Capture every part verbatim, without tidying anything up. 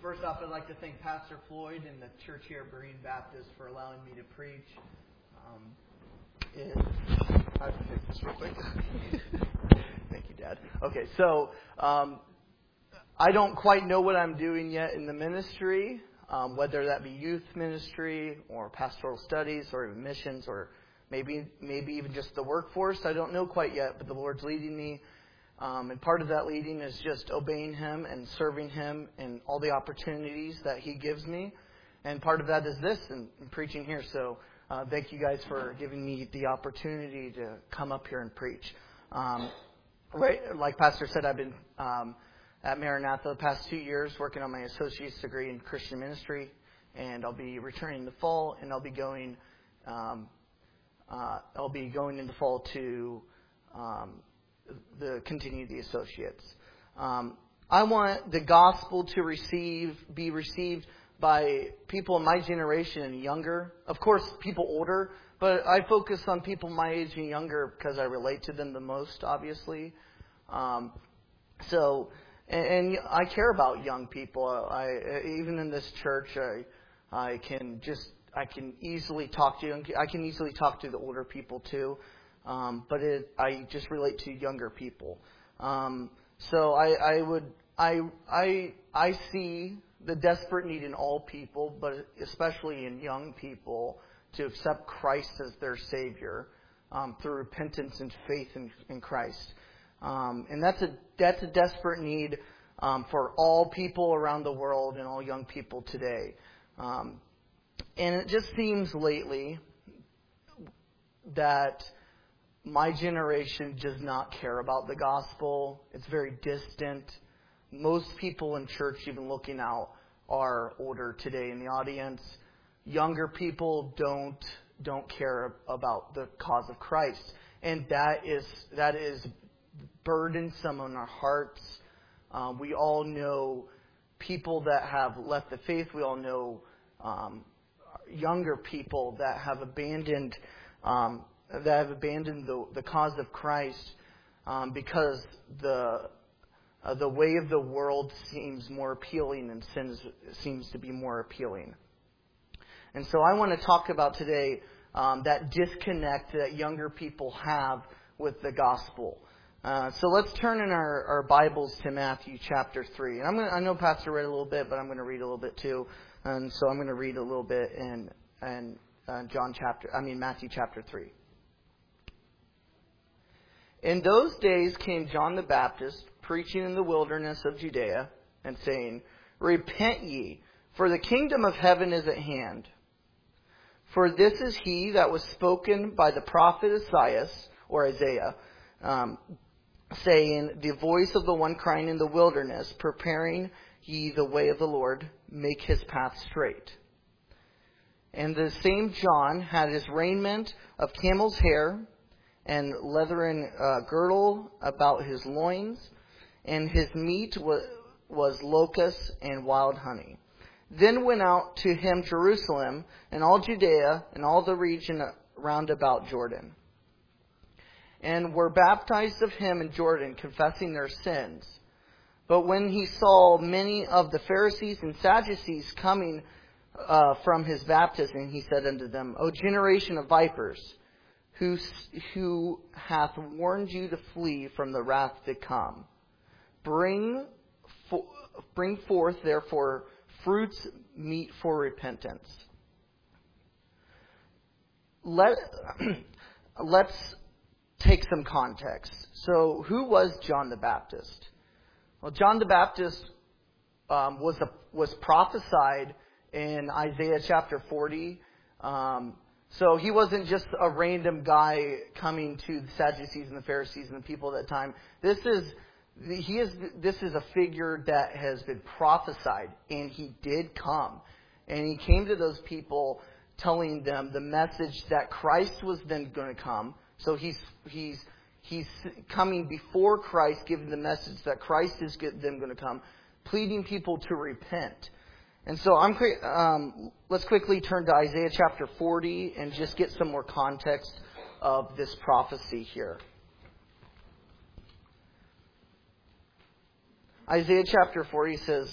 First off, I'd like to thank Pastor Floyd and the church here at Berean Baptist for allowing me to preach. Um, it, I have to fix this real quick. Thank you, Dad. Okay, so um, I don't quite know what I'm doing yet in the ministry, um, whether that be youth ministry or pastoral studies or even missions or maybe maybe even just the workforce. I don't know quite yet, but the Lord's leading me. Um, and part of that leading is just obeying Him and serving Him and all the opportunities that He gives me. And part of that is this and, and preaching here. So uh, thank you guys for giving me the opportunity to come up here and preach. Um, right, like Pastor said, I've been um, at Maranatha the past two years working on my associate's degree in Christian ministry. And I'll be returning in the fall, and I'll be going. Um, uh, I'll be going in the fall to. Um, the continue the associates. Um, I want the gospel to receive be received by people in my generation and younger. Of course, people older, but I focus on people my age and younger because I relate to them the most, obviously. Um, so, and, and I care about young people. I even in this church, I I can just I can easily talk to young. I can easily talk to the older people too. Um, but it, I just relate to younger people. Um, so I, I would, I, I, I see the desperate need in all people, but especially in young people, to accept Christ as their Savior um, through repentance and faith in, in Christ. Um, and that's a that's a desperate need um, for all people around the world and all young people today. Um, and it just seems lately that my generation does not care about the gospel. It's very distant. Most people in church, even looking out, are older today in the audience. Younger people don't don't care about the cause of Christ, and that is that is burdensome on our hearts. Um, we all know people that have left the faith. We all know um, younger people that have abandoned. Um, that have abandoned the, the cause of Christ um, because the uh, the way of the world seems more appealing and sin is, seems to be more appealing. And so I want to talk about today um, that disconnect that younger people have with the gospel. Uh, so let's turn in our, our Bibles to Matthew chapter three. And I'm gonna, I know Pastor read a little bit, but I'm going to read a little bit too. And so I'm going to read a little bit in, in uh, John chapter, I mean Matthew chapter three. In those days came John the Baptist, preaching in the wilderness of Judea, and saying, Repent ye, for the kingdom of heaven is at hand. For this is he that was spoken by the prophet Isaiah, or Isaiah, um, saying, The voice of the one crying in the wilderness, Preparing ye the way of the Lord, make his path straight. And the same John had his raiment of camel's hair, and leathern uh, girdle about his loins, and his meat was, was locusts and wild honey. Then went out to him Jerusalem, and all Judea, and all the region round about Jordan, and were baptized of him in Jordan, confessing their sins. But when he saw many of the Pharisees and Sadducees coming uh, from his baptism, he said unto them, O generation of vipers, Who, who hath warned you to flee from the wrath to come? Bring, for, bring forth, therefore, fruits meet for repentance. Let, let's take some context. So, who was John the Baptist? Well, John the Baptist um, was a, was prophesied in Isaiah chapter forty. Um, So he wasn't just a random guy coming to the Sadducees and the Pharisees and the people at that time. This is he is this is a figure that has been prophesied, and he did come, and he came to those people, telling them the message that Christ was then going to come. So he's he's he's coming before Christ, giving the message that Christ is then going to come, pleading people to repent. And so I'm um, let's quickly turn to Isaiah chapter forty and just get some more context of this prophecy here. Isaiah chapter forty says,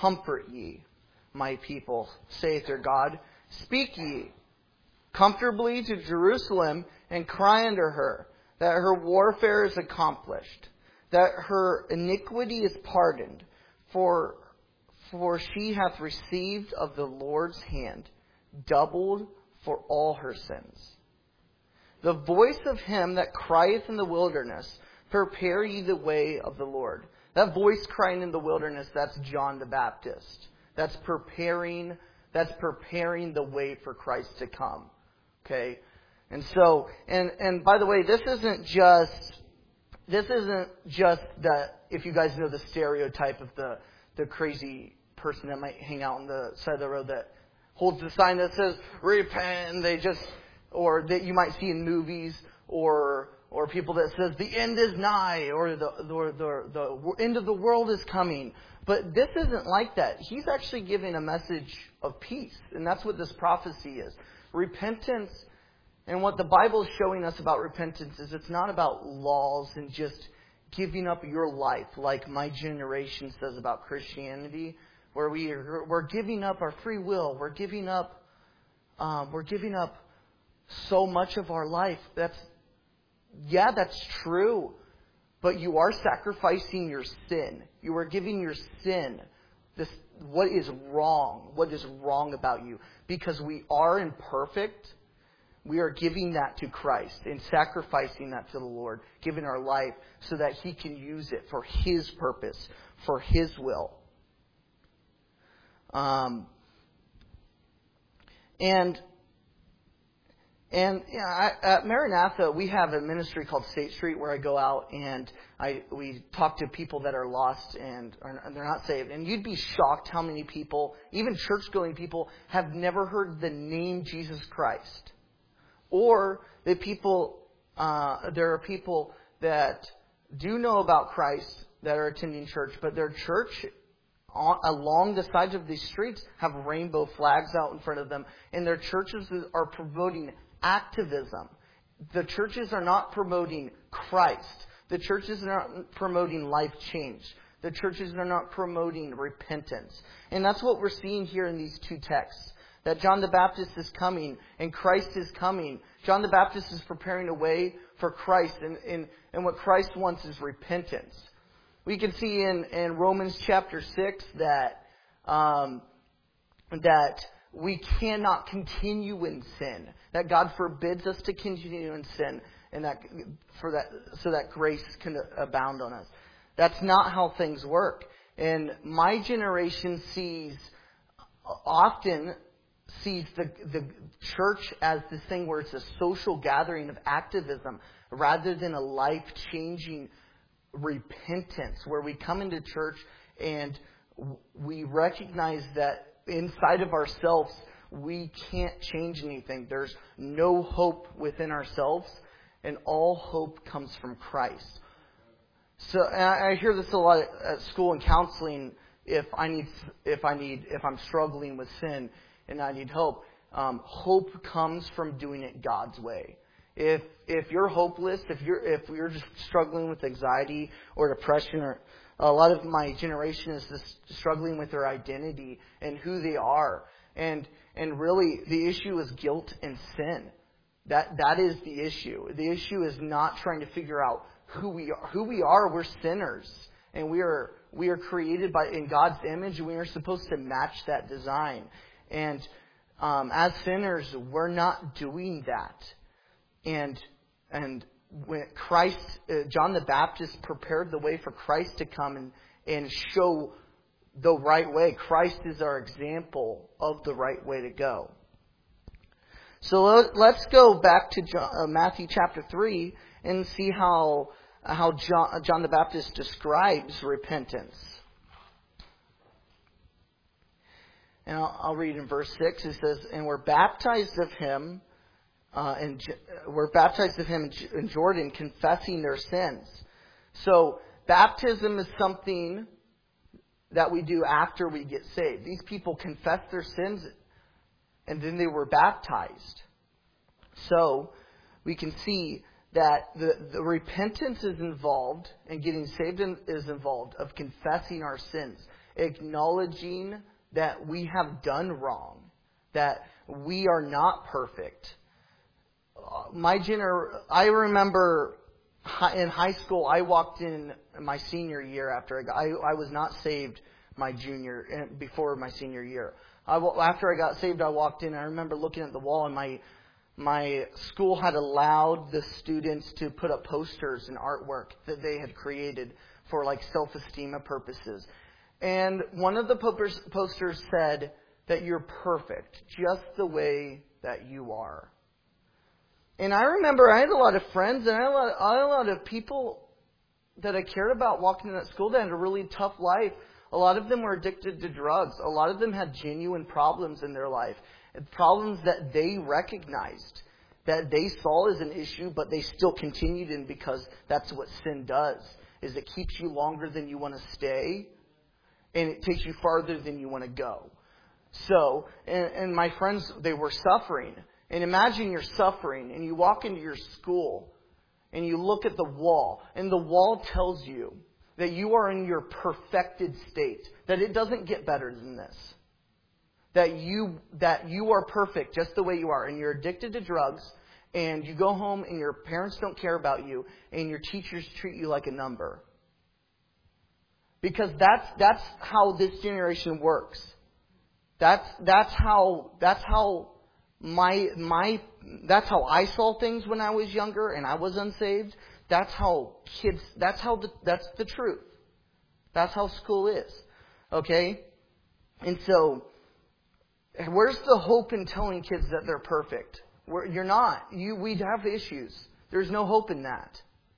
Comfort ye, my people, saith their God. Speak ye comfortably to Jerusalem, and cry unto her, that her warfare is accomplished, that her iniquity is pardoned, for, for she hath received of the Lord's hand, doubled for all her sins. The voice of him that crieth in the wilderness, prepare ye the way of the Lord. That voice crying in the wilderness, that's John the Baptist. That's preparing, that's preparing the way for Christ to come. Okay? And so, and, and by the way, this isn't just, this isn't just the, if you guys know the stereotype of the, the crazy person that might hang out on the side of the road that holds the sign that says, repent, and they just, or that you might see in movies, or or people that says the end is nigh, or the or the the end of the world is coming. But this isn't like that. He's actually giving a message of peace, and that's what this prophecy is. Repentance, and what the Bible is showing us about repentance is it's not about laws and just giving up your life like my generation says about Christianity, where we are, we're giving up our free will, we're giving up um, we're giving up so much of our life. That's Yeah, that's true. But you are sacrificing your sin. You are giving your sin this what is wrong, what is wrong about you. Because we are imperfect, we are giving that to Christ and sacrificing that to the Lord, giving our life so that He can use it for His purpose, for His will. Um, and And you know, I, at Maranatha, we have a ministry called State Street where I go out and I we talk to people that are lost and, are, and they're not saved. And you'd be shocked how many people, even church-going people, have never heard the name Jesus Christ. Or that people, uh, there are people that do know about Christ that are attending church, but their church on, along the sides of these streets have rainbow flags out in front of them, and their churches are promoting activism. The churches are not promoting Christ. The churches are not promoting life change. The churches are not promoting repentance. And that's what we're seeing here in these two texts. That John the Baptist is coming and Christ is coming. John the Baptist is preparing a way for Christ. And, and, and what Christ wants is repentance. We can see in, in Romans chapter six that um, that we cannot continue in sin. That God forbids us to continue in sin, and that for that so that grace can abound on us. That's not how things work. And my generation sees often sees the the church as this thing where it's a social gathering of activism rather than a life-changing repentance, where we come into church and we recognize that inside of ourselves we can't change anything. There's no hope within ourselves, and all hope comes from Christ. So and I hear this a lot at school and counseling. If I need, if I need, if I'm struggling with sin and I need hope, um, hope comes from doing it God's way. If if you're hopeless, if you're if you're just struggling with anxiety or depression, or a lot of my generation is just struggling with their identity and who they are, and and really the issue is guilt and sin. That that is the issue. The issue is not trying to figure out who we are. Who we are, we're sinners, and we are we are created by in God's image, and we are supposed to match that design. And um, as sinners, we're not doing that. And and when Christ, uh, John the Baptist prepared the way for Christ to come and, and show the right way. Christ is our example of the right way to go. So let's go back to John, uh, Matthew chapter three and see how how John, John the Baptist describes repentance. And I'll, I'll read in verse six. It says, "And we're baptized of him." Uh, and were baptized of him in Jordan, confessing their sins. So baptism is something that we do after we get saved. These people confessed their sins, and then they were baptized. So we can see that the, the repentance is involved, and getting saved is involved, of confessing our sins. acknowledging that we have done wrong, that we are not perfect. Uh, my gener- I remember in high school, I walked in my senior year after I got, I, I was not saved my junior, before my senior year. I, after I got saved, I walked in, I remember looking at the wall, and my my school had allowed the students to put up posters and artwork that they had created for like self-esteem purposes. And one of the posters said that you're perfect, just the way that you are. And I remember I had a lot of friends and I had a lot, I had a lot of people that I cared about walking in that school that had a really tough life. A lot of them were addicted to drugs. A lot of them had genuine problems in their life. Problems that they recognized, that they saw as an issue, but they still continued in because that's what sin does, is it keeps you longer than you want to stay, and it takes you farther than you want to go. So, and, and my friends, they were suffering. And imagine you're suffering, and you walk into your school, and you look at the wall, and the wall tells you that you are in your perfected state, that it doesn't get better than this. That you that you are perfect just the way you are, and you're addicted to drugs, and you go home and your parents don't care about you, and your teachers treat you like a number. Because that's that's how this generation works. That's that's how that's how my my that's how I saw things when I was younger and I was unsaved. That's how kids. That's how the, that's the truth. That's how school is. Okay, and so. Where's the hope in telling kids that they're perfect? We're, you're not. You, we have issues. There's no hope in that.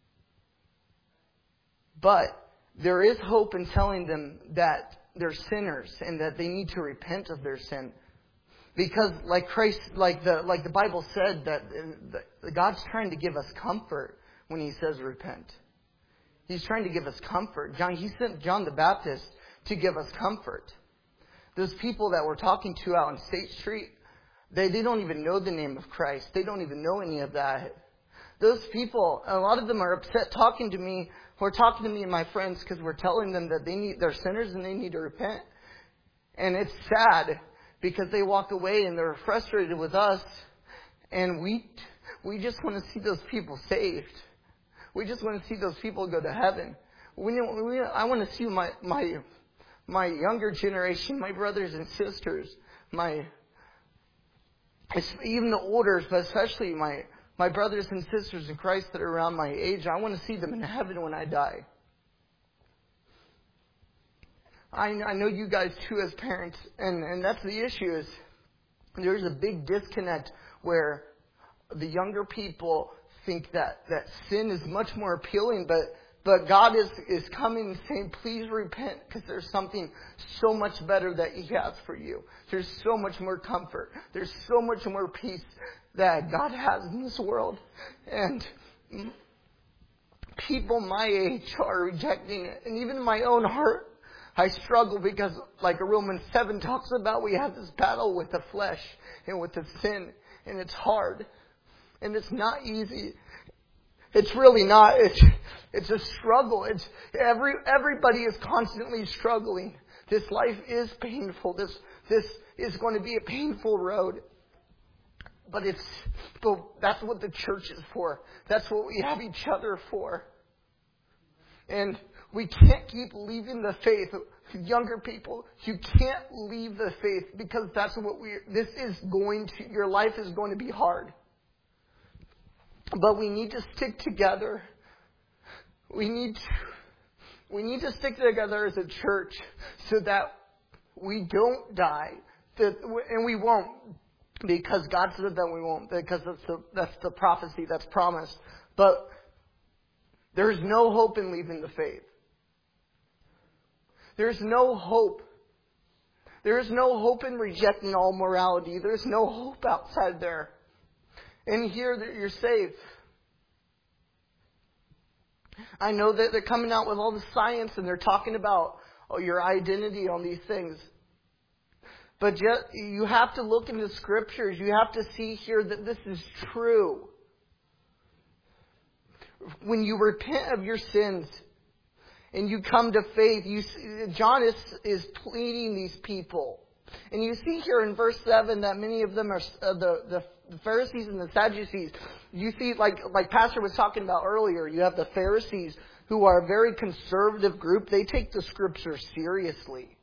But there is hope in telling them that they're sinners and that they need to repent of their sin. Because, like Christ, like the like the Bible said, that the, God's trying to give us comfort when He says repent. He's trying to give us comfort. John, He sent John the Baptist to give us comfort. Those people that we're talking to out on State Street, they, they don't even know the name of Christ. They don't even know any of that. Those people, a lot of them are upset talking to me, or talking to me and my friends, because we're telling them that they need, they're sinners and they need to repent. And it's sad because they walk away and they're frustrated with us, and we we just want to see those people saved. We just want to see those people go to heaven. We, we, I want to see my my. My younger generation, my brothers and sisters, my even the olders, but especially my, my brothers and sisters in Christ that are around my age, I want to see them in heaven when I die. I, I know you guys too as parents, and, and that's the issue, is there's a big disconnect where the younger people think that, that sin is much more appealing, but But God is, is coming and saying, please repent, because there's something so much better that He has for you. There's so much more comfort. There's so much more peace that God has in this world. And people my age are rejecting it. And even in my own heart, I struggle because, like Romans seven talks about, we have this battle with the flesh and with the sin. And it's hard. And it's not easy. It's really not. It's, it's a struggle. It's every everybody is constantly struggling. This life is painful. This this is going to be a painful road. But it's but that's what the church is for. That's what we have each other for. And we can't keep leaving the faith. Younger people, you can't leave the faith, because that's what we. This is going to. Your life is going to be hard. But we need to stick together. We need to, we need to stick together as a church so that we don't die. That, and we won't, because God said that we won't, because that's the, that's the prophecy that's promised. But there's no hope in leaving the faith. There's no hope. There is no hope in rejecting all morality. There's no hope outside there. And here that you're saved. I know that they're coming out with all the science and they're talking about oh, your identity on these things. But yet, you have to look into Scriptures. You have to see here that this is true. When you repent of your sins and you come to faith. You see, John is, is pleading these people. And you see here in verse seven that many of them are uh, the, the the Pharisees and the Sadducees. You see, like like Pastor was talking about earlier, you have the Pharisees who are a very conservative group. They take the Scripture seriously.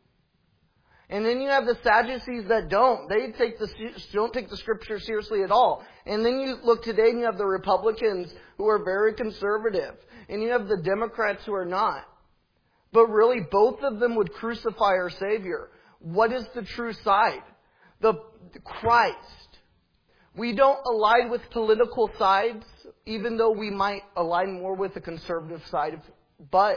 And then you have the Sadducees that don't. They take the don't take the Scripture seriously at all. And then you look today and you have the Republicans who are very conservative. And you have the Democrats who are not. But really, both of them would crucify our Savior. What is the true side? The Christ. We don't align with political sides, even though we might align more with the conservative side. But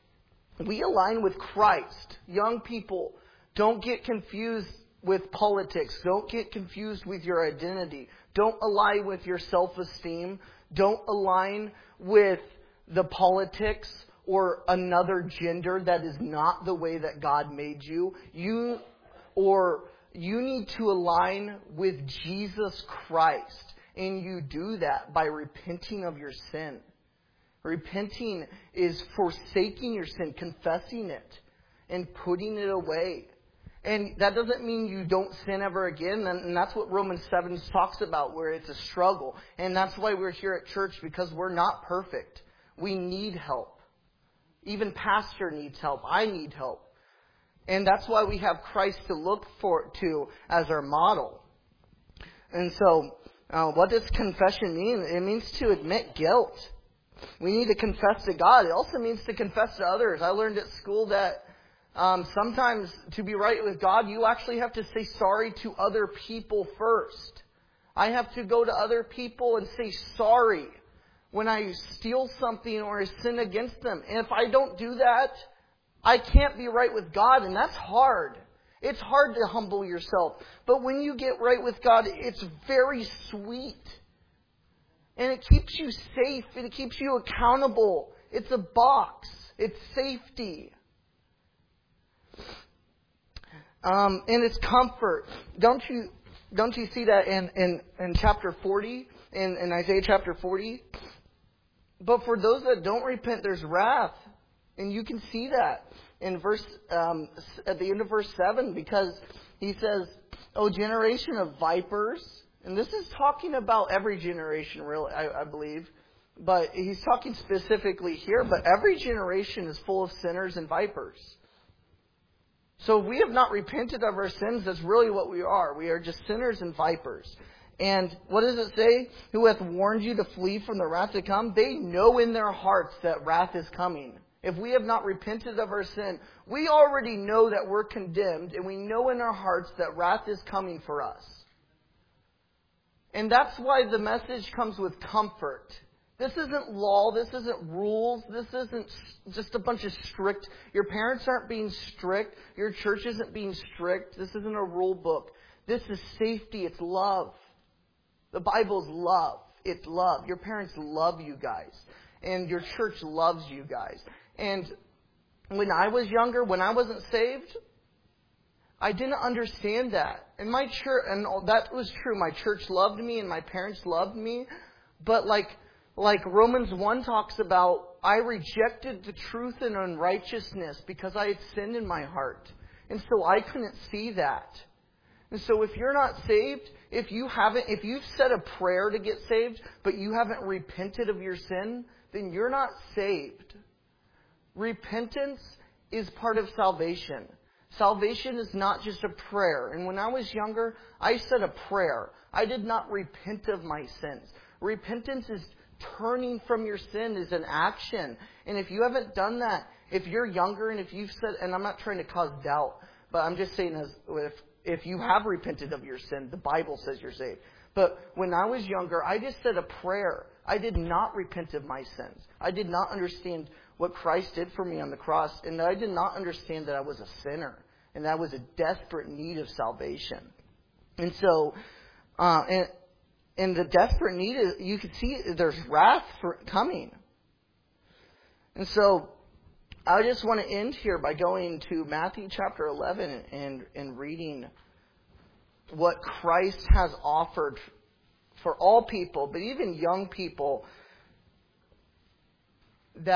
we align with Christ. Young people, don't get confused with politics. Don't get confused with your identity. Don't align with your self-esteem. Don't align with the politics or another gender that is not the way that God made you. You or you need to align with Jesus Christ. And you do that by repenting of your sin. Repenting is forsaking your sin, confessing it, and putting it away. And that doesn't mean you don't sin ever again. And that's what Romans seven talks about, where it's a struggle. And that's why we're here at church, because we're not perfect. We need help. Even pastor needs help. I need help. And that's why we have Christ to look for to as our model. And so, uh, what does confession mean? It means to admit guilt. We need to confess to God. It also means to confess to others. I learned at school that um, sometimes to be right with God, you actually have to say sorry to other people first. I have to go to other people and say sorry when I steal something or I sin against them. And if I don't do that, I can't be right with God, and that's hard. It's hard to humble yourself. But when you get right with God, it's very sweet. And it keeps you safe, and it keeps you accountable. It's a box. It's safety. Um, and it's comfort. Don't you don't you see that in, in, in chapter forty, in, in Isaiah chapter forty? But for those that don't repent, there's wrath. And you can see that in verse um, at the end of verse seven, because he says, "O generation of vipers," and this is talking about every generation, really, I, I believe. But he's talking specifically here. But every generation is full of sinners and vipers. So if we have not repented of our sins, that's really what we are. We are just sinners and vipers. And what does it say? Who hath warned you to flee from the wrath to come? They know in their hearts that wrath is coming. If we have not repented of our sin, we already know that we're condemned, and we know in our hearts that wrath is coming for us. And that's why the message comes with comfort. This isn't law. This isn't rules. This isn't just a bunch of strict. Your parents aren't being strict. Your church isn't being strict. This isn't a rule book. This is safety. It's love. The Bible's love. It's love. Your parents love you guys. And your church loves you guys. And when I was younger, when I wasn't saved, I didn't understand that. And my church, and that was true. My church loved me and my parents loved me. But like, like Romans one talks about, I rejected the truth and unrighteousness because I had sinned in my heart. And so I couldn't see that. And so if you're not saved, if you haven't, if you've said a prayer to get saved, but you haven't repented of your sin, then you're not saved. Repentance is part of salvation. Salvation is not just a prayer. And when I was younger, I said a prayer. I did not repent of my sins. Repentance is turning from your sin, is an action. And if you haven't done that, if you're younger and if you've said, and I'm not trying to cause doubt, but I'm just saying as if If you have repented of your sin, the Bible says you're saved. But when I was younger, I just said a prayer. I did not repent of my sins. I did not understand what Christ did for me on the cross. And I did not understand that I was a sinner. And that I was a desperate need of salvation. And so, uh, and, and the desperate need, is, you can see there's wrath for coming. And so, I just want to end here by going to Matthew chapter eleven and, and reading what Christ has offered for all people, but even young people, that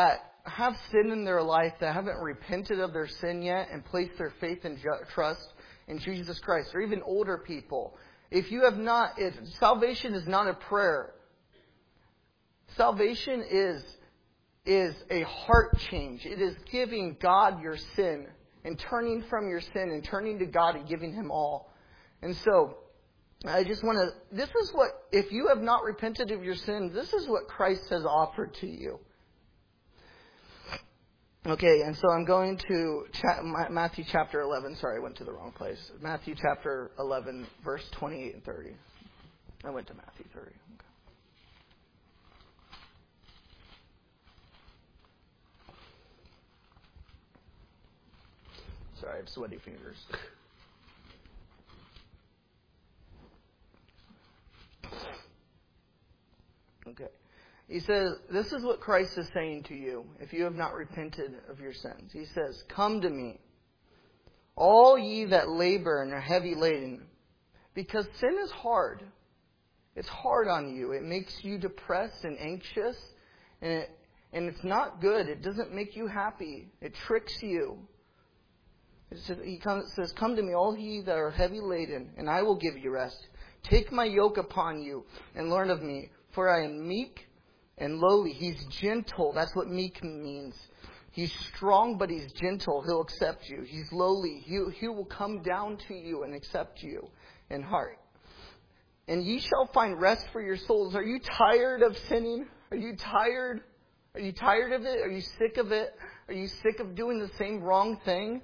have sin in their life, that haven't repented of their sin yet and placed their faith and ju- trust in Jesus Christ, or even older people, if you have not, it, salvation is not a prayer. Salvation is, is a heart change. It is giving God your sin and turning from your sin and turning to God and giving Him all. And so, I just want to, this is what, if you have not repented of your sins, this is what Christ has offered to you. Okay, and so I'm going to cha- Matthew chapter eleven. Sorry, I went to the wrong place. Matthew chapter eleven, verse twenty-eight and thirty. I went to Matthew thirty. Okay. Sorry, I have sweaty fingers. Okay. He says, this is what Christ is saying to you if you have not repented of your sins. He says, come to me, all ye that labor and are heavy laden, because sin is hard. It's hard on you. It makes you depressed and anxious, and, it, and it's not good. It doesn't make you happy. It tricks you. It says, he comes, says, come to me, all ye that are heavy laden, and I will give you rest. Take my yoke upon you and learn of me, for I am meek and lowly. He's gentle. That's what meek means. He's strong, but he's gentle. He'll accept you. He's lowly. He, he will come down to you and accept you in heart. And ye shall find rest for your souls. Are you tired of sinning? Are you tired? Are you tired of it? Are you sick of it? Are you sick of doing the same wrong thing?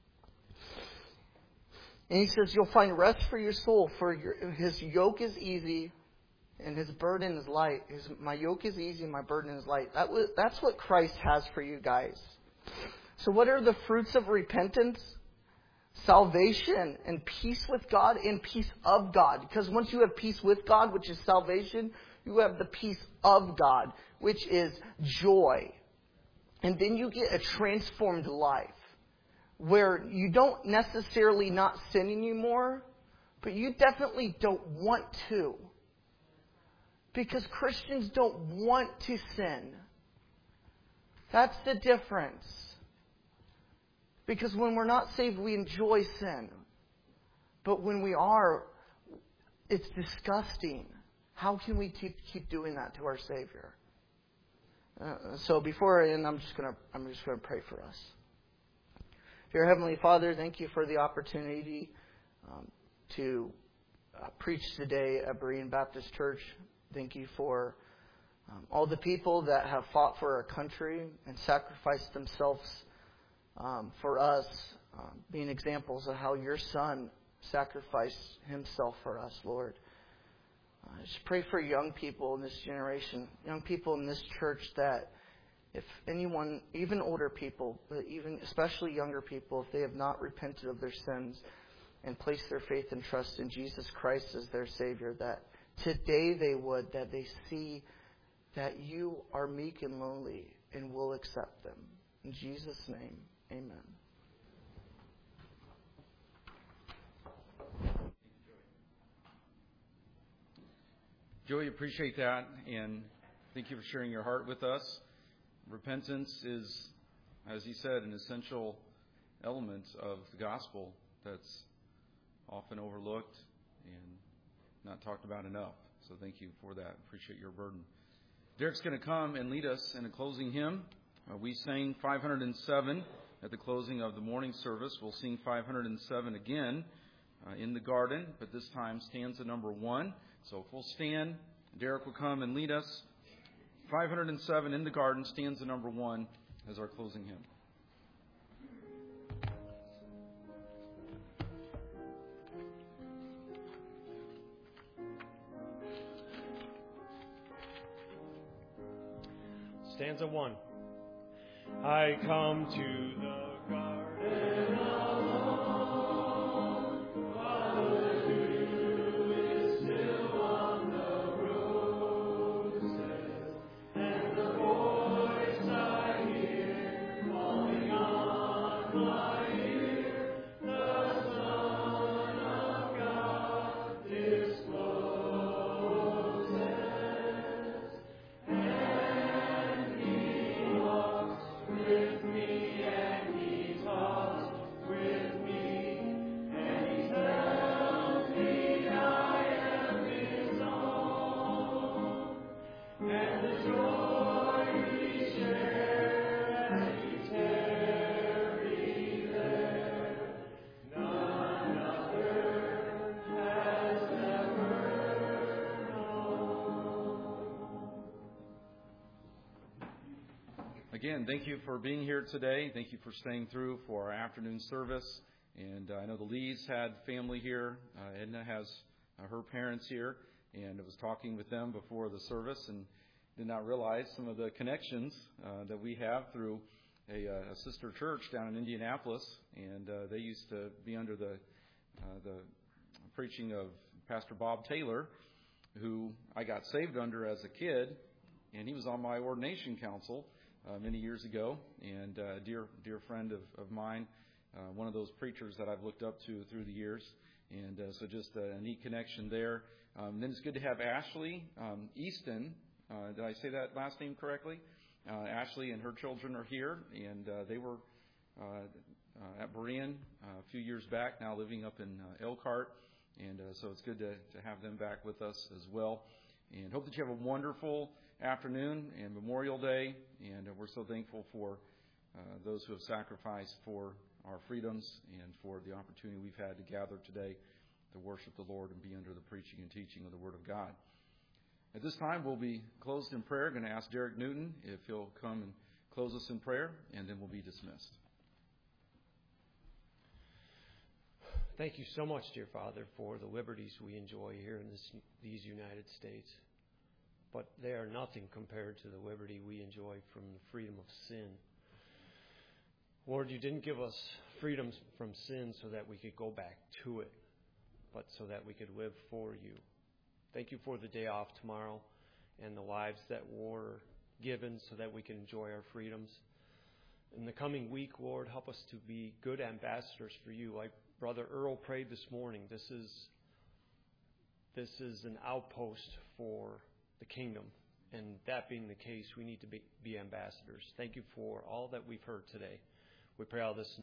And he says, you'll find rest for your soul, for your, his yoke is easy and his burden is light. His, my yoke is easy and my burden is light. That was, that's what Christ has for you guys. So what are the fruits of repentance? Salvation and peace with God and peace of God. Because once you have peace with God, which is salvation, you have the peace of God, which is joy. And then you get a transformed life, where you don't necessarily not sin anymore, but you definitely don't want to. Because Christians don't want to sin. That's the difference. Because when we're not saved, we enjoy sin. But when we are, it's disgusting. How can we keep, keep doing that to our Savior? Uh, so before I end, I'm just gonna I'm just gonna pray for us. Dear Heavenly Father, thank you for the opportunity um, to uh, preach today at Berean Baptist Church. Thank you for um, all the people that have fought for our country and sacrificed themselves um, for us, um, being examples of how your Son sacrificed himself for us, Lord. I just pray for young people in this generation, young people in this church, that if anyone, even older people, but even especially younger people, if they have not repented of their sins and placed their faith and trust in Jesus Christ as their Savior, that today they would, that they see that you are meek and lowly and will accept them. In Jesus' name, amen. Joey, appreciate that, and thank you for sharing your heart with us. Repentance is, as he said, an essential element of the gospel that's often overlooked and not talked about enough. So thank you for that. Appreciate your burden. Derek's going to come and lead us in a closing hymn. Uh, we sang five hundred seven at the closing of the morning service. We'll sing five hundred seven again uh, in the garden, but this time stanza number one. So if we'll stand, Derek will come and lead us. five hundred seven in the garden, stanza number one, as our closing hymn. Stanza one. I come to the garden alone, while the dew is still on the roses, and the voice I hear falling on my ear, the Son of God discloses, and He walks Again, thank you for being here today. Thank you for staying through for our afternoon service. And uh, I know the Lees had family here. Uh, Edna has uh, her parents here, and I was talking with them before the service and did not realize some of the connections uh, that we have through a, uh, a sister church down in Indianapolis. And uh, they used to be under the uh, the preaching of Pastor Bob Taylor, who I got saved under as a kid, and he was on my ordination council Uh, many years ago, and a uh, dear dear friend of, of mine, uh, one of those preachers that I've looked up to through the years, and uh, so just a, a neat connection there. Um, then it's good to have Ashley um, Easton. Uh, did I say that last name correctly? Uh, Ashley and her children are here, and uh, they were uh, uh, at Berean uh, a few years back, now living up in uh, Elkhart, and uh, so it's good to, to have them back with us as well. And hope that you have a wonderful afternoon and Memorial Day, and uh, we're so thankful for uh, those who have sacrificed for our freedoms and for the opportunity we've had to gather today to worship the Lord and be under the preaching and teaching of the Word of God. At this time, we'll be closed in prayer. I'm going to ask Derek Newton if he'll come and close us in prayer, and then we'll be dismissed. Thank you so much, dear Father, for the liberties we enjoy here in this, these United States. But they are nothing compared to the liberty we enjoy from the freedom of sin. Lord, you didn't give us freedom from sin so that we could go back to it, but so that we could live for you. Thank you for the day off tomorrow and the lives that were given so that we can enjoy our freedoms. In the coming week, Lord, help us to be good ambassadors for you. Like Brother Earl prayed this morning, this is, this is an outpost for the kingdom, and that being the case, we need to be, be ambassadors. Thank you for all that we've heard today. We pray all this